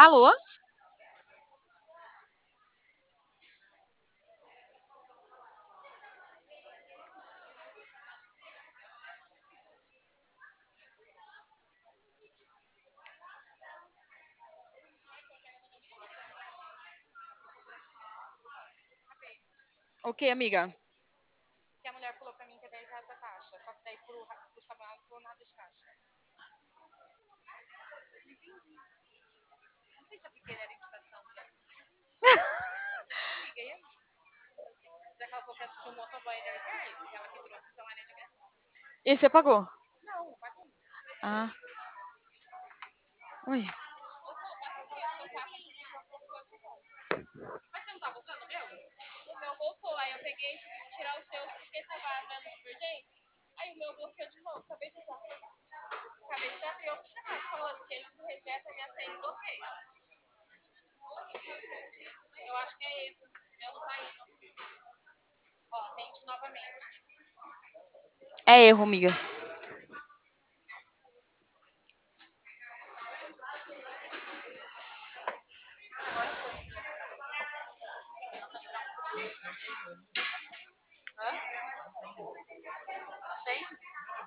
Alô? O que, amiga? Que a mulher falou pra mim que é R$ 10 a taxa. Só que daí pro Samuel não falou nada de taxa. Não sei se é porque ele era indicação. Amiga, e aí? Já que ela falou que assistiu um motoboy de R$ 10, ela que trouxe, então era de graça. E você pagou? Não, não paguei. Ah. Ui. Mas você não tava usando o meu? O meu voltou, aí eu peguei e tive que tirar os seus porque tava dando divergência. Aí o meu bloqueou de novo, acabei de usar. Acabei de dar outro chamado falando que ele não rejeta minha senha e bloqueia. Eu acho que é esse. Eu não tá indo. Ó, tente novamente. É erro, amiga.